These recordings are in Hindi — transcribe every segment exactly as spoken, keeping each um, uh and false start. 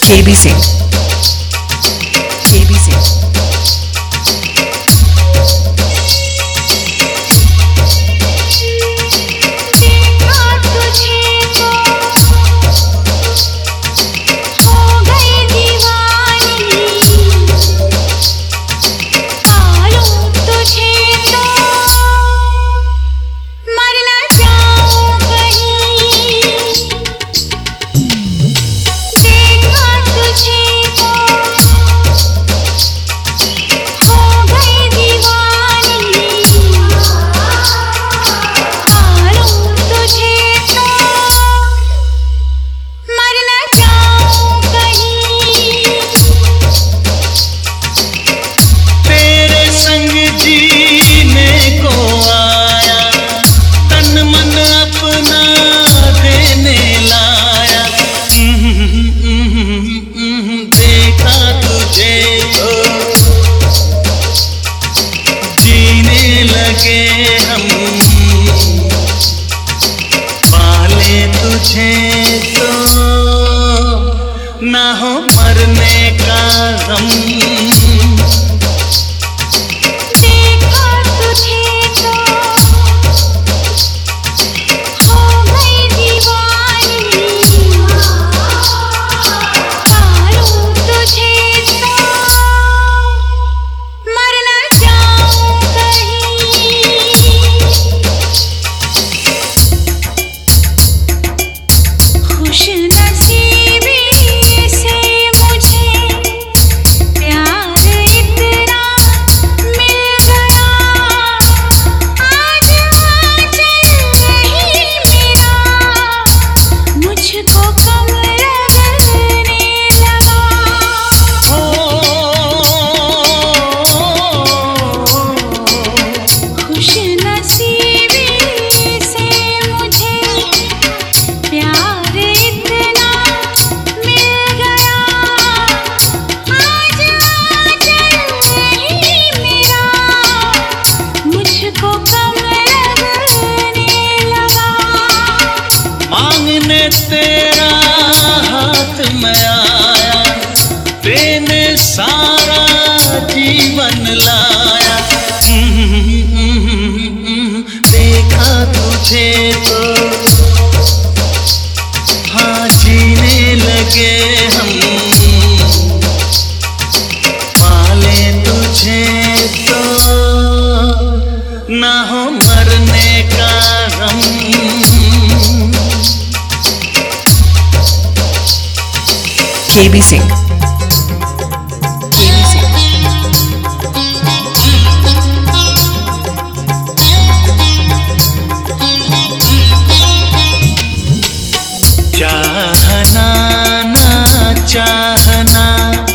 केबी सिंह केबी सिंह ना हो मरने का गम। देखा तुझे तो हो गई दीवानी, पालूं तुझे तो मर न जाऊं कहीं। खुश नसीबी तेरा हाथ में आया, देने सारा जीवन लाया। देखा तुझे तो हाँ जीने लगे हम, पाले तुझे तो ना हो मरने का गम। केबी सिंह केबी सिंह चाहना ना चाहना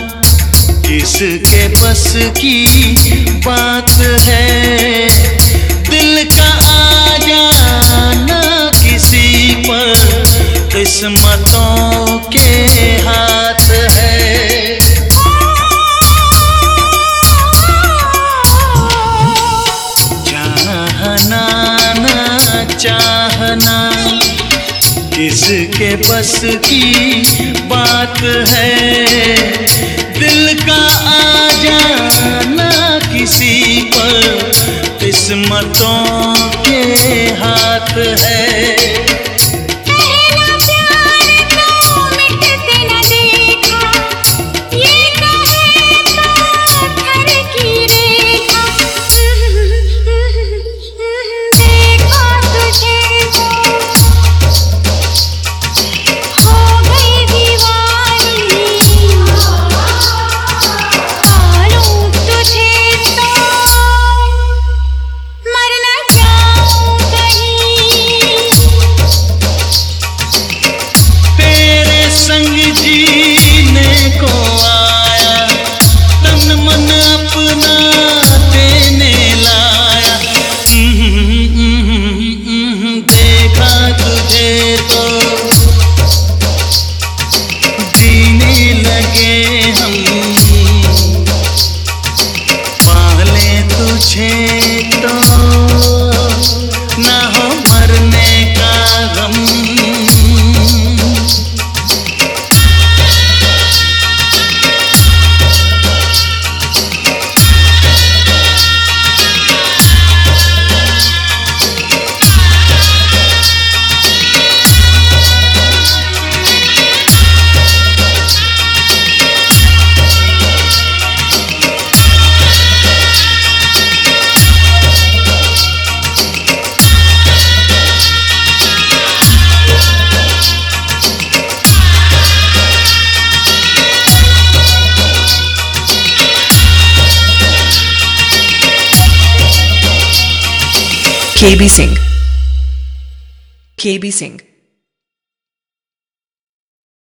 किसके बस की बात है, दिल का आ जाना किसी पर किस्मतों के हाथ है। चाहना ना चाहना किसके बस की बात है, दिल का आ जाना किसी पर किस्मतों के हाथ है। K B Singh. K B Singh.